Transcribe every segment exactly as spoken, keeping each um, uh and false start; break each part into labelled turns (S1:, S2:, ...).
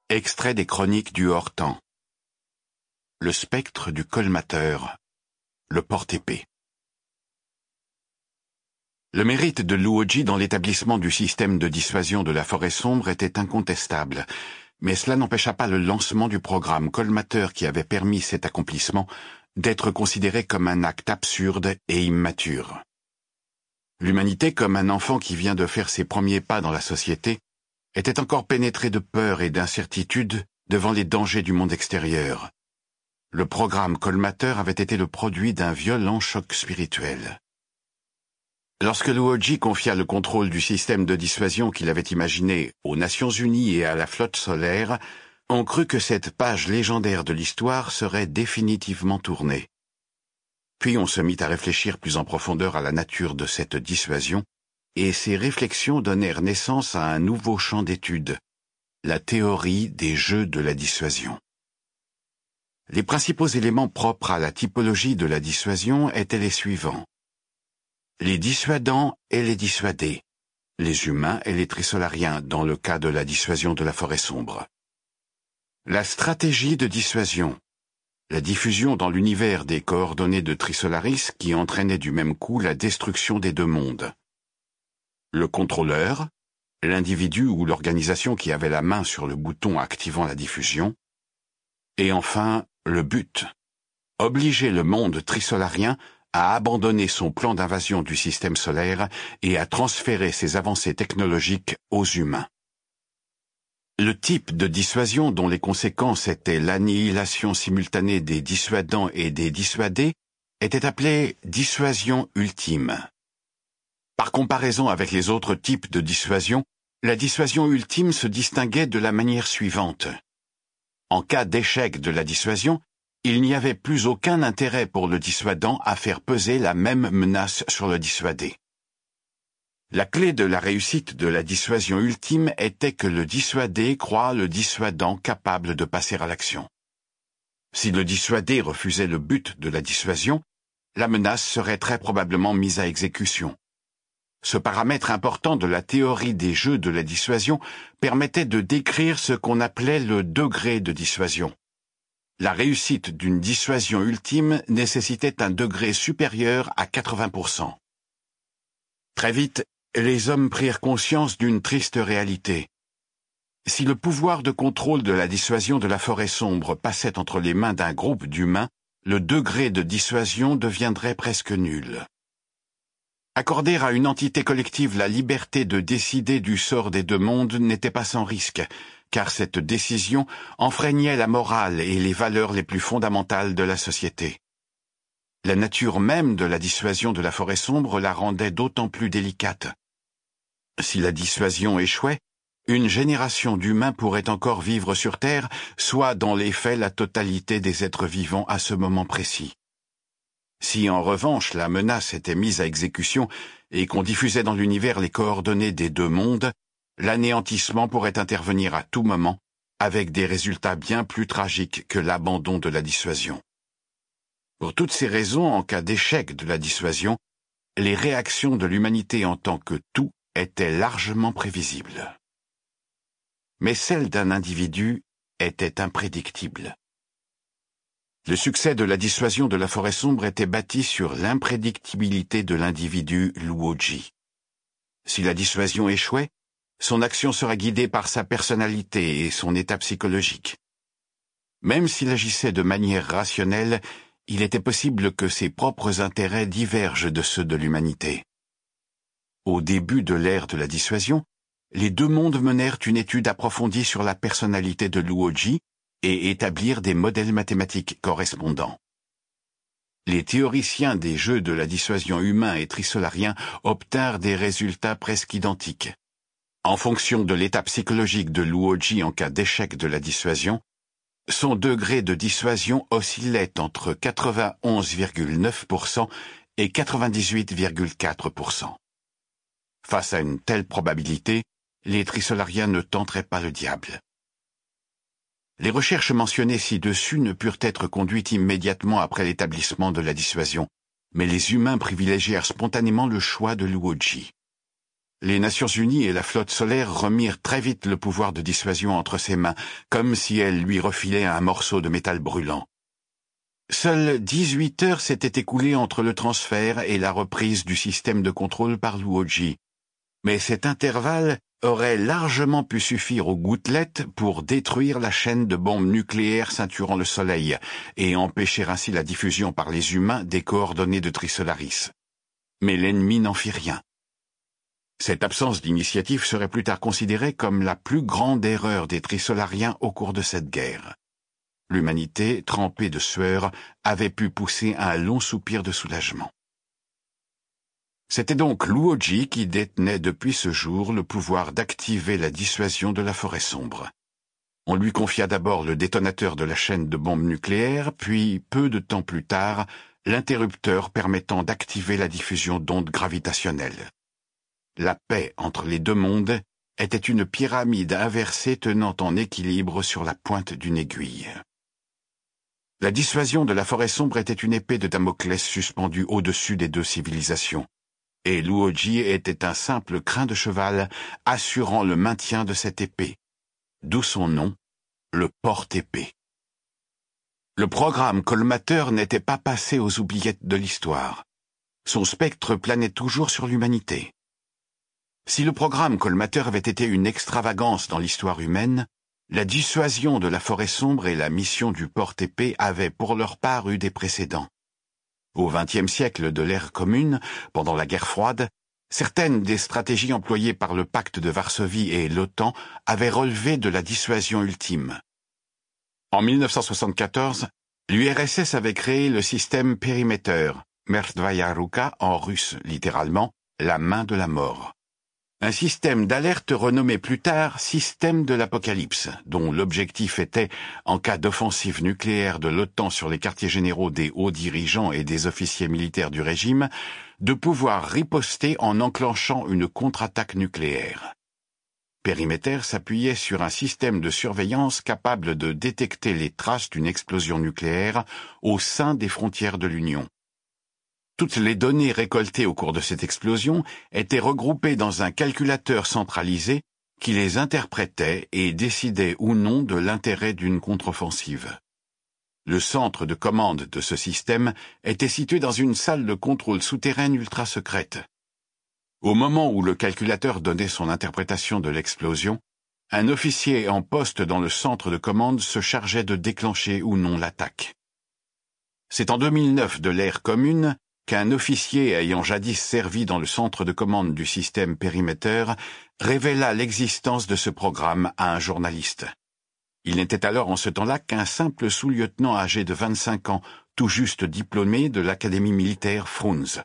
S1: Extrait des chroniques du hors-temps. Le spectre du colmateur, le porte-épée. Le mérite de Luoji dans l'établissement du système de dissuasion de la forêt sombre était incontestable, mais cela n'empêcha pas le lancement du programme colmateur qui avait permis cet accomplissement d'être considéré comme un acte absurde et immature. L'humanité, comme un enfant qui vient de faire ses premiers pas dans la société, était encore pénétrée de peur et d'incertitude devant les dangers du monde extérieur. Le programme colmateur avait été le produit d'un violent choc spirituel. Lorsque Luoji confia le contrôle du système de dissuasion qu'il avait imaginé aux Nations Unies et à la flotte solaire, on crut que cette page légendaire de l'histoire serait définitivement tournée. Puis on se mit à réfléchir plus en profondeur à la nature de cette dissuasion, et ces réflexions donnèrent naissance à un nouveau champ d'étude, la théorie des jeux de la dissuasion. Les principaux éléments propres à la typologie de la dissuasion étaient les suivants. Les dissuadants et les dissuadés, les humains et les trisolariens dans le cas de la dissuasion de la forêt sombre. La stratégie de dissuasion, la diffusion dans l'univers des coordonnées de Trisolaris qui entraînait du même coup la destruction des deux mondes. Le contrôleur, l'individu ou l'organisation qui avait la main sur le bouton activant la diffusion. Et enfin, le but, obliger le monde trisolarien à abandonner son plan d'invasion du système solaire et à transférer ses avancées technologiques aux humains. Le type de dissuasion dont les conséquences étaient l'annihilation simultanée des dissuadants et des dissuadés était appelé dissuasion ultime. Par comparaison avec les autres types de dissuasion, la dissuasion ultime se distinguait de la manière suivante. En cas d'échec de la dissuasion, il n'y avait plus aucun intérêt pour le dissuadant à faire peser la même menace sur le dissuadé. La clé de la réussite de la dissuasion ultime était que le dissuadé croit le dissuadant capable de passer à l'action. Si le dissuadé refusait le but de la dissuasion, la menace serait très probablement mise à exécution. Ce paramètre important de la théorie des jeux de la dissuasion permettait de décrire ce qu'on appelait le degré de dissuasion. La réussite d'une dissuasion ultime nécessitait un degré supérieur à quatre-vingts pour cent. Très vite, les hommes prirent conscience d'une triste réalité. Si le pouvoir de contrôle de la dissuasion de la forêt sombre passait entre les mains d'un groupe d'humains, le degré de dissuasion deviendrait presque nul. Accorder à une entité collective la liberté de décider du sort des deux mondes n'était pas sans risque, car cette décision enfreignait la morale et les valeurs les plus fondamentales de la société. La nature même de la dissuasion de la forêt sombre la rendait d'autant plus délicate. Si la dissuasion échouait, une génération d'humains pourrait encore vivre sur Terre, soit dans les faits la totalité des êtres vivants à ce moment précis. Si en revanche la menace était mise à exécution et qu'on diffusait dans l'univers les coordonnées des deux mondes, l'anéantissement pourrait intervenir à tout moment, avec des résultats bien plus tragiques que l'abandon de la dissuasion. Pour toutes ces raisons, en cas d'échec de la dissuasion, les réactions de l'humanité en tant que tout étaient largement prévisibles. Mais celles d'un individu étaient imprédictibles. Le succès de la dissuasion de la forêt sombre était bâti sur l'imprédictibilité de l'individu Luoji. Si la dissuasion échouait, son action serait guidée par sa personnalité et son état psychologique. Même s'il agissait de manière rationnelle, il était possible que ses propres intérêts divergent de ceux de l'humanité. Au début de l'ère de la dissuasion, les deux mondes menèrent une étude approfondie sur la personnalité de Luoji et établirent des modèles mathématiques correspondants. Les théoriciens des jeux de la dissuasion humains et trisolariens obtinrent des résultats presque identiques. En fonction de l'état psychologique de Luoji en cas d'échec de la dissuasion, son degré de dissuasion oscillait entre quatre-vingt-onze virgule neuf pour cent et quatre-vingt-dix-huit virgule quatre pour cent. Face à une telle probabilité, les trisolariens ne tenteraient pas le diable. Les recherches mentionnées ci-dessus ne purent être conduites immédiatement après l'établissement de la dissuasion, mais les humains privilégièrent spontanément le choix de Luoji. les Nations Unies et la flotte solaire remirent très vite le pouvoir de dissuasion entre ses mains, comme si elles lui refilaient un morceau de métal brûlant. Seules dix-huit heures s'étaient écoulées entre le transfert et la reprise du système de contrôle par Luoji. Mais cet intervalle aurait largement pu suffire aux gouttelettes pour détruire la chaîne de bombes nucléaires ceinturant le Soleil et empêcher ainsi la diffusion par les humains des coordonnées de Trisolaris. Mais l'ennemi n'en fit rien. Cette absence d'initiative serait plus tard considérée comme la plus grande erreur des Trisolariens au cours de cette guerre. L'humanité, trempée de sueur, avait pu pousser un long soupir de soulagement. C'était donc Luoji qui détenait depuis ce jour le pouvoir d'activer la dissuasion de la forêt sombre. On lui confia d'abord le détonateur de la chaîne de bombes nucléaires, puis, peu de temps plus tard, l'interrupteur permettant d'activer la diffusion d'ondes gravitationnelles. La paix entre les deux mondes était une pyramide inversée tenant en équilibre sur la pointe d'une aiguille. La dissuasion de la forêt sombre était une épée de Damoclès suspendue au-dessus des deux civilisations, et Luoji était un simple crin de cheval assurant le maintien de cette épée, d'où son nom, le porte-épée. Le programme colmateur n'était pas passé aux oubliettes de l'histoire. Son spectre planait toujours sur l'humanité. Si le programme colmateur avait été une extravagance dans l'histoire humaine, la dissuasion de la forêt sombre et la mission du porte-épée avaient pour leur part eu des précédents. Au vingtième siècle de l'ère commune, pendant la guerre froide, certaines des stratégies employées par le pacte de Varsovie et l'OTAN avaient relevé de la dissuasion ultime. En mille neuf cent soixante-quatorze, l'U R S S avait créé le système Perimeter, Merdvaya Ruka en russe, littéralement, la main de la mort. Un système d'alerte renommé plus tard système de l'apocalypse, dont l'objectif était, en cas d'offensive nucléaire de l'OTAN sur les quartiers généraux des hauts dirigeants et des officiers militaires du régime, de pouvoir riposter en enclenchant une contre-attaque nucléaire. Perimeter s'appuyait sur un système de surveillance capable de détecter les traces d'une explosion nucléaire au sein des frontières de l'Union. Toutes les données récoltées au cours de cette explosion étaient regroupées dans un calculateur centralisé qui les interprétait et décidait ou non de l'intérêt d'une contre-offensive. Le centre de commande de ce système était situé dans une salle de contrôle souterraine ultra-secrète. Au moment où le calculateur donnait son interprétation de l'explosion, un officier en poste dans le centre de commande se chargeait de déclencher ou non l'attaque. C'est en deux mille neuf de l'ère commune qu'un officier ayant jadis servi dans le centre de commande du système Perimeter révéla l'existence de ce programme à un journaliste. Il n'était alors en ce temps-là qu'un simple sous-lieutenant âgé de vingt-cinq ans, tout juste diplômé de l'académie militaire Frunze.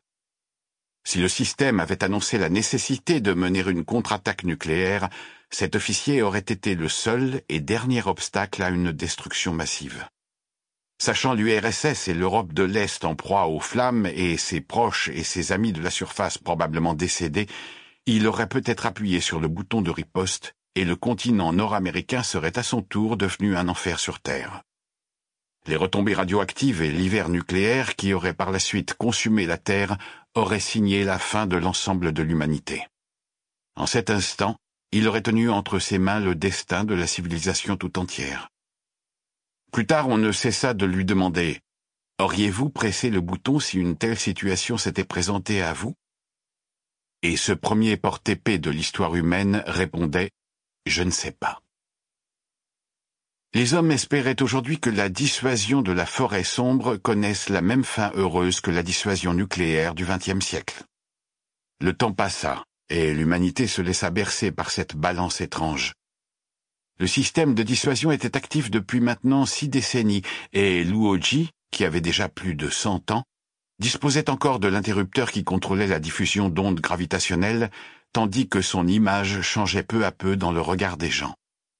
S1: Si le système avait annoncé la nécessité de mener une contre-attaque nucléaire, cet officier aurait été le seul et dernier obstacle à une destruction massive. Sachant l'U R S S et l'Europe de l'Est en proie aux flammes et ses proches et ses amis de la surface probablement décédés, il aurait peut-être appuyé sur le bouton de riposte et le continent nord-américain serait à son tour devenu un enfer sur Terre. Les retombées radioactives et l'hiver nucléaire qui aurait par la suite consumé la Terre auraient signé la fin de l'ensemble de l'humanité. En cet instant, il aurait tenu entre ses mains le destin de la civilisation tout entière. Plus tard, on ne cessa de lui demander « Auriez-vous pressé le bouton si une telle situation s'était présentée à vous ?» Et ce premier porte-épée de l'histoire humaine répondait « Je ne sais pas ». Les hommes espéraient aujourd'hui que la dissuasion de la forêt sombre connaisse la même fin heureuse que la dissuasion nucléaire du vingtième siècle. Le temps passa, et l'humanité se laissa bercer par cette balance étrange. Le système de dissuasion était actif depuis maintenant six décennies, et Luoji, qui avait déjà plus de cent ans, disposait encore de l'interrupteur qui contrôlait la diffusion d'ondes gravitationnelles, tandis que son image changeait peu à peu dans le regard des gens.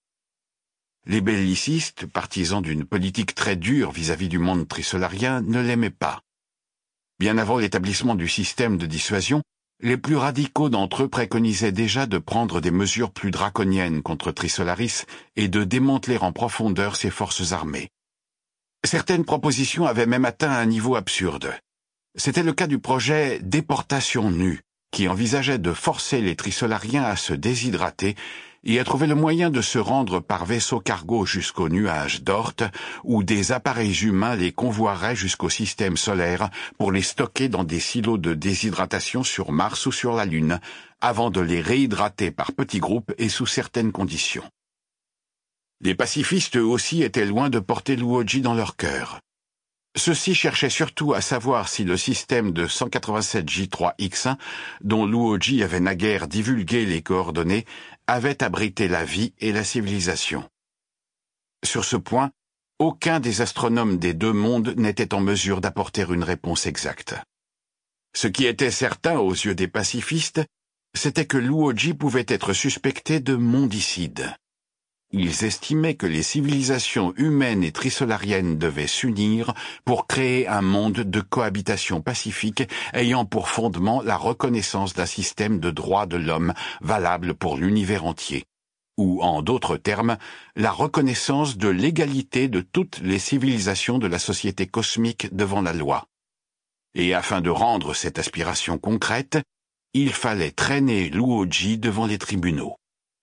S1: Les bellicistes, partisans d'une politique très dure vis-à-vis du monde trisolarien, ne l'aimaient pas. Bien avant l'établissement du système de dissuasion, les plus radicaux d'entre eux préconisaient déjà de prendre des mesures plus draconiennes contre Trisolaris et de démanteler en profondeur ses forces armées. Certaines propositions avaient même atteint un niveau absurde. C'était le cas du projet « Déportation nue », qui envisageait de forcer les trisolariens à se déshydrater et à trouver le moyen de se rendre par vaisseau cargo jusqu'aux nuages d'Oort, où des appareils humains les convoieraient jusqu'au système solaire pour les stocker dans des silos de déshydratation sur Mars ou sur la Lune, avant de les réhydrater par petits groupes et sous certaines conditions. Les pacifistes, eux aussi, étaient loin de porter Luoji dans leur cœur. Ceux-ci cherchaient surtout à savoir si le système de cent quatre-vingt-sept J trois X un, dont Luoji avait naguère divulgué les coordonnées, avait abrité la vie et la civilisation. Sur ce point, aucun des astronomes des deux mondes n'était en mesure d'apporter une réponse exacte. Ce qui était certain aux yeux des pacifistes, c'était que Luoji pouvait être suspecté de mondicide. Ils estimaient que les civilisations humaines et trisolariennes devaient s'unir pour créer un monde de cohabitation pacifique ayant pour fondement la reconnaissance d'un système de droits de l'homme valable pour l'univers entier, ou, en d'autres termes, la reconnaissance de l'égalité de toutes les civilisations de la société cosmique devant la loi. Et afin de rendre cette aspiration concrète, il fallait traîner Luoji devant les tribunaux.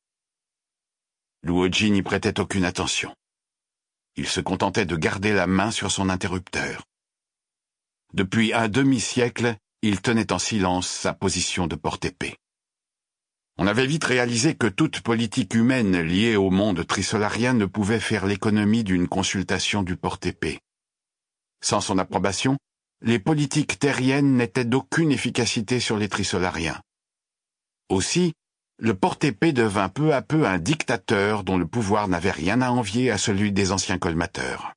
S1: Luoji n'y prêtait aucune attention. Il se contentait de garder la main sur son interrupteur. Depuis un demi-siècle, il tenait en silence sa position de porte-épée. On avait vite réalisé que toute politique humaine liée au monde trisolarien ne pouvait faire l'économie d'une consultation du porte-épée. Sans son approbation, les politiques terriennes n'étaient d'aucune efficacité sur les trisolariens. Aussi, le porte-épée devint peu à peu un dictateur dont le pouvoir n'avait rien à envier à celui des anciens colmateurs.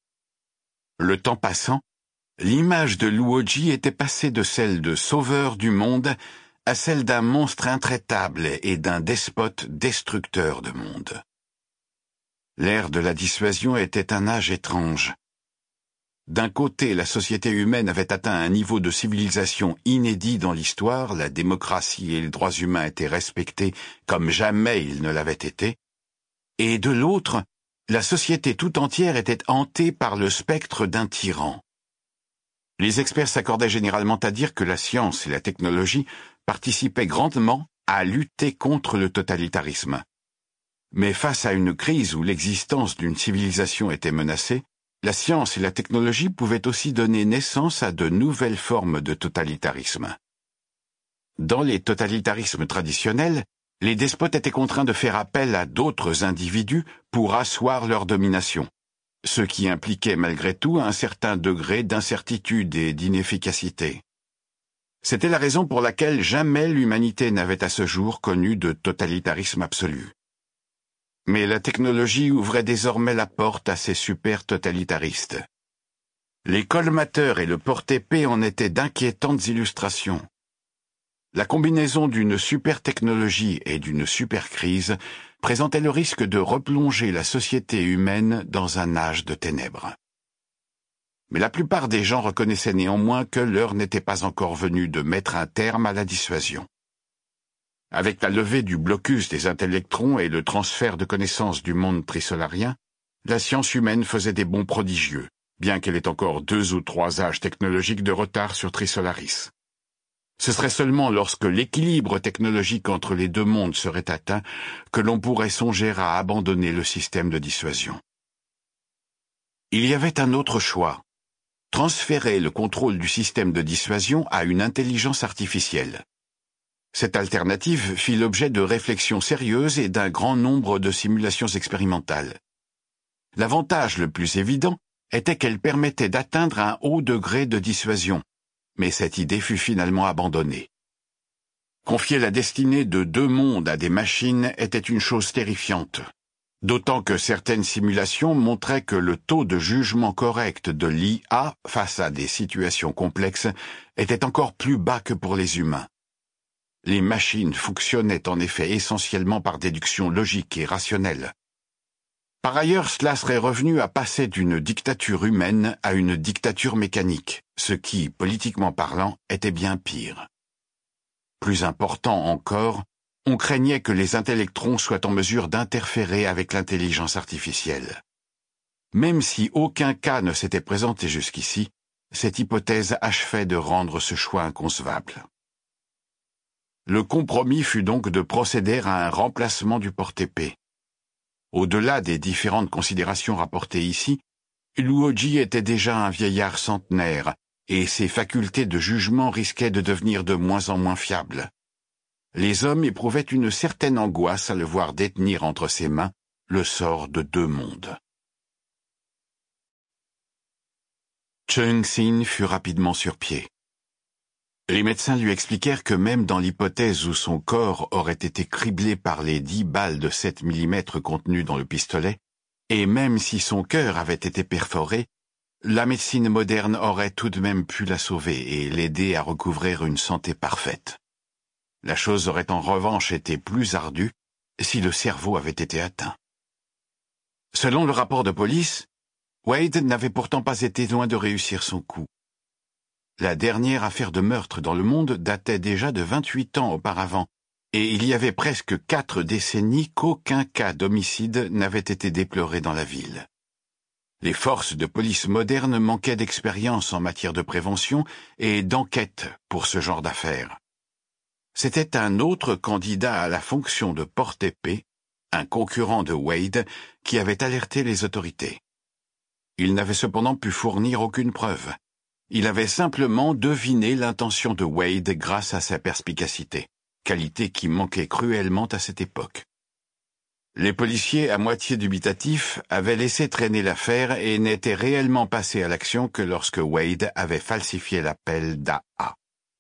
S1: Le temps passant, l'image de Luoji était passée de celle de sauveur du monde à celle d'un monstre intraitable et d'un despote destructeur de monde. L'ère de la dissuasion était un âge étrange. D'un côté, la société humaine avait atteint un niveau de civilisation inédit dans l'histoire, la démocratie et les droits humains étaient respectés comme jamais ils ne l'avaient été, et de l'autre, la société tout entière était hantée par le spectre d'un tyran. Les experts s'accordaient généralement à dire que la science et la technologie participaient grandement à lutter contre le totalitarisme. Mais face à une crise où l'existence d'une civilisation était menacée, la science et la technologie pouvaient aussi donner naissance à de nouvelles formes de totalitarisme. Dans les totalitarismes traditionnels, les despotes étaient contraints de faire appel à d'autres individus pour asseoir leur domination, ce qui impliquait malgré tout un certain degré d'incertitude et d'inefficacité. C'était la raison pour laquelle jamais l'humanité n'avait à ce jour connu de totalitarisme absolu. Mais la technologie ouvrait désormais la porte à ces super-totalitaristes. Les colmateurs et le porte-épée en étaient d'inquiétantes illustrations. La combinaison d'une super-technologie et d'une super-crise présentait le risque de replonger la société humaine dans un âge de ténèbres. Mais la plupart des gens reconnaissaient néanmoins que l'heure n'était pas encore venue de mettre un terme à la dissuasion. Avec la levée du blocus des intellectrons et le transfert de connaissances du monde trisolarien, la science humaine faisait des bonds prodigieux, bien qu'elle ait encore deux ou trois âges technologiques de retard sur Trisolaris. Ce serait seulement lorsque l'équilibre technologique entre les deux mondes serait atteint que l'on pourrait songer à abandonner le système de dissuasion. Il y avait un autre choix, transférer le contrôle du système de dissuasion à une intelligence artificielle. Cette alternative fit l'objet de réflexions sérieuses et d'un grand nombre de simulations expérimentales. L'avantage le plus évident était qu'elle permettait d'atteindre un haut degré de dissuasion, mais cette idée fut finalement abandonnée. Confier la destinée de deux mondes à des machines était une chose terrifiante, d'autant que certaines simulations montraient que le taux de jugement correct de l'I A face à des situations complexes était encore plus bas que pour les humains. Les machines fonctionnaient en effet essentiellement par déduction logique et rationnelle. Par ailleurs, cela serait revenu à passer d'une dictature humaine à une dictature mécanique, ce qui, politiquement parlant, était bien pire. Plus important encore, on craignait que les intellectrons soient en mesure d'interférer avec l'intelligence artificielle. Même si aucun cas ne s'était présenté jusqu'ici, cette hypothèse achevait de rendre ce choix inconcevable. Le compromis fut donc de procéder à un remplacement du porte-épée. Au-delà des différentes considérations rapportées ici, Luoji était déjà un vieillard centenaire, et ses facultés de jugement risquaient de devenir de moins en moins fiables. Les hommes éprouvaient une certaine angoisse à le voir détenir entre ses mains le sort de deux mondes. Chung-sin fut rapidement sur pied. Les médecins lui expliquèrent que même dans l'hypothèse où son corps aurait été criblé par les dix balles de sept millimètres contenues dans le pistolet, et même si son cœur avait été perforé, la médecine moderne aurait tout de même pu la sauver et l'aider à recouvrer une santé parfaite. La chose aurait en revanche été plus ardue si le cerveau avait été atteint. Selon le rapport de police, Wade n'avait pourtant pas été loin de réussir son coup. La dernière affaire de meurtre dans le monde datait déjà de vingt-huit ans auparavant, et il y avait presque quatre décennies qu'aucun cas d'homicide n'avait été déploré dans la ville. Les forces de police modernes manquaient d'expérience en matière de prévention et d'enquête pour ce genre d'affaires. C'était un autre candidat à la fonction de porte-épée, un concurrent de Wade, qui avait alerté les autorités. Il n'avait cependant pu fournir aucune preuve. Il avait simplement deviné l'intention de Wade grâce à sa perspicacité, qualité qui manquait cruellement à cette époque. Les policiers, à moitié dubitatifs, avaient laissé traîner l'affaire et n'étaient réellement passés à l'action que lorsque Wade avait falsifié l'appel d'A A.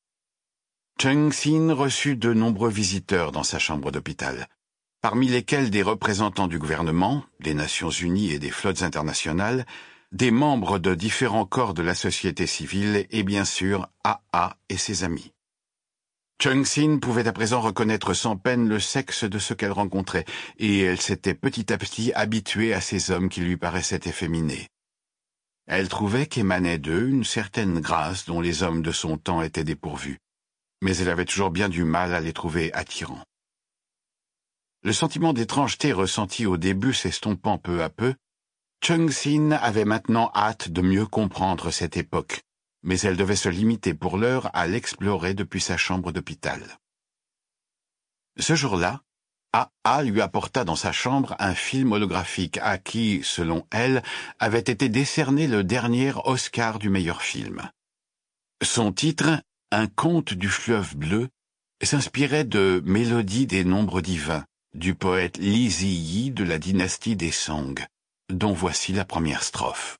S1: Chung-sin reçut de nombreux visiteurs dans sa chambre d'hôpital, parmi lesquels des représentants du gouvernement, des Nations Unies et des flottes internationales, des membres de différents corps de la société civile et bien sûr A A et ses amis. Chung-sin pouvait à présent reconnaître sans peine le sexe de ceux qu'elle rencontrait, et elle s'était petit à petit habituée à ces hommes qui lui paraissaient efféminés. Elle trouvait qu'émanait d'eux une certaine grâce dont les hommes de son temps étaient dépourvus, mais elle avait toujours bien du mal à les trouver attirants. Le sentiment d'étrangeté ressenti au début s'estompant peu à peu, Chung-sin avait maintenant hâte de mieux comprendre cette époque, mais elle devait se limiter pour l'heure à l'explorer depuis sa chambre d'hôpital. Ce jour-là, A A lui apporta dans sa chambre un film holographique à qui, selon elle, avait été décerné le dernier Oscar du meilleur film. Son titre, Un conte du fleuve bleu, s'inspirait de Mélodie des nombres divins, du poète Li Ziyi de la dynastie des Song, dont voici la première strophe.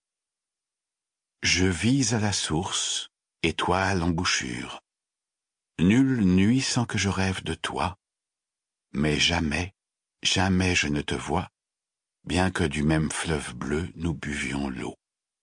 S1: Je vis à la source, et toi à l'embouchure. Nulle nuit sans que je rêve de toi, mais jamais, jamais je ne te vois, bien que du même fleuve bleu nous buvions l'eau.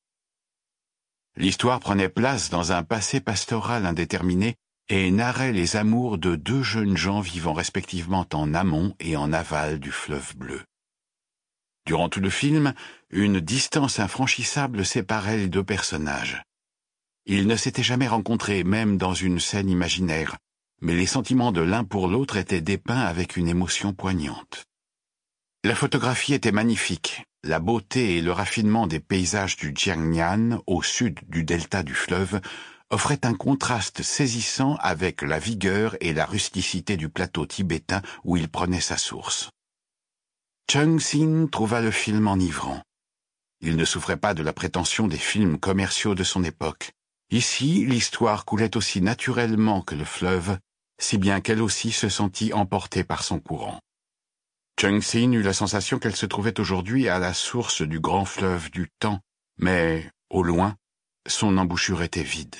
S1: L'histoire prenait place dans un passé pastoral indéterminé et narrait les amours de deux jeunes gens vivant respectivement en amont et en aval du fleuve bleu. Durant tout le film, une distance infranchissable séparait les deux personnages. Ils ne s'étaient jamais rencontrés, même dans une scène imaginaire, mais les sentiments de l'un pour l'autre étaient dépeints avec une émotion poignante. La photographie était magnifique. La beauté et le raffinement des paysages du Jiangnan, au sud du delta du fleuve, offraient un contraste saisissant avec la vigueur et la rusticité du plateau tibétain où il prenait sa source. Chung-sin trouva le film enivrant. Il ne souffrait pas de la prétention des films commerciaux de son époque. Ici, l'histoire coulait aussi naturellement que le fleuve, si bien qu'elle aussi se sentit emportée par son courant. Chung-sin eut la sensation qu'elle se trouvait aujourd'hui à la source du grand fleuve du temps, mais, au loin, son embouchure était vide.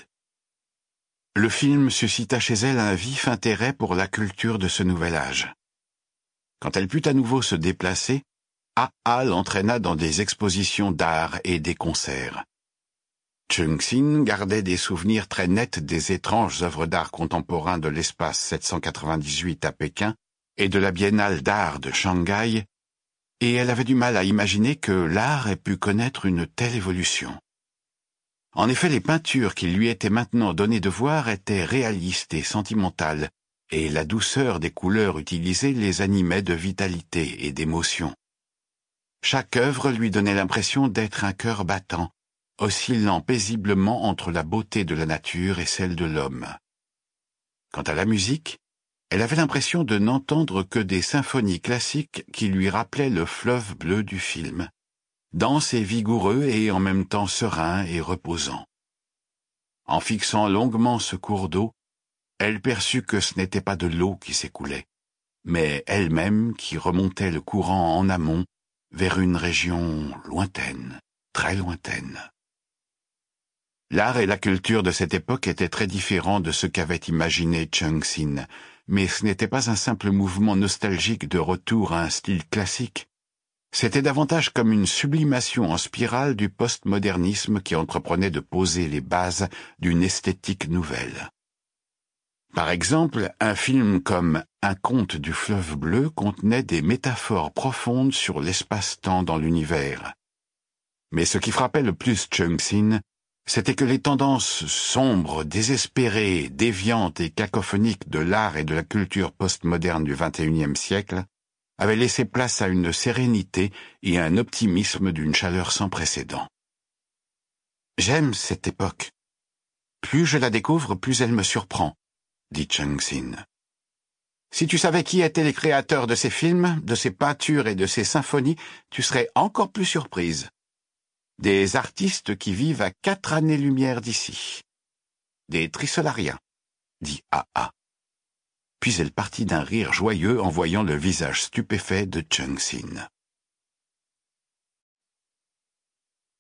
S1: Le film suscita chez elle un vif intérêt pour la culture de ce nouvel âge. Quand elle put à nouveau se déplacer, A A l'entraîna dans des expositions d'art et des concerts. Chung-sin gardait des souvenirs très nets des étranges œuvres d'art contemporain de l'espace sept cent quatre-vingt-dix-huit à Pékin et de la Biennale d'art de Shanghai, et elle avait du mal à imaginer que l'art ait pu connaître une telle évolution. En effet, les peintures qu'il lui était maintenant donné de voir étaient réalistes et sentimentales, et la douceur des couleurs utilisées les animait de vitalité et d'émotion. Chaque œuvre lui donnait l'impression d'être un cœur battant, oscillant paisiblement entre la beauté de la nature et celle de l'homme. Quant à la musique, Elle avait l'impression de n'entendre que des symphonies classiques qui lui rappelaient le fleuve bleu du film, dense et vigoureux et en même temps serein et reposant. En fixant longuement ce cours d'eau, elle perçut que ce n'était pas de l'eau qui s'écoulait, mais elle-même qui remontait le courant en amont vers une région lointaine, très lointaine. L'art et la culture de cette époque étaient très différents de ce qu'avait imaginé Chung Sin, mais ce n'était pas un simple mouvement nostalgique de retour à un style classique. C'était davantage comme une sublimation en spirale du postmodernisme qui entreprenait de poser les bases d'une esthétique nouvelle. Par exemple, un film comme Un conte du fleuve bleu contenait des métaphores profondes sur l'espace-temps dans l'univers. Mais ce qui frappait le plus Chung Sin, c'était que les tendances sombres, désespérées, déviantes et cacophoniques de l'art et de la culture postmoderne du vingt et unième siècle avaient laissé place à une sérénité et à un optimisme d'une chaleur sans précédent. J'aime cette époque. Plus je la découvre, plus elle me surprend, dit Chung Sin. Si tu savais qui étaient les créateurs de ces films, de ces peintures et de ces symphonies, tu serais encore plus surprise. Des artistes qui vivent à quatre années-lumière d'ici. Des trisolariens, dit A A. Puis elle partit d'un rire joyeux en voyant le visage stupéfait de Chung Sin.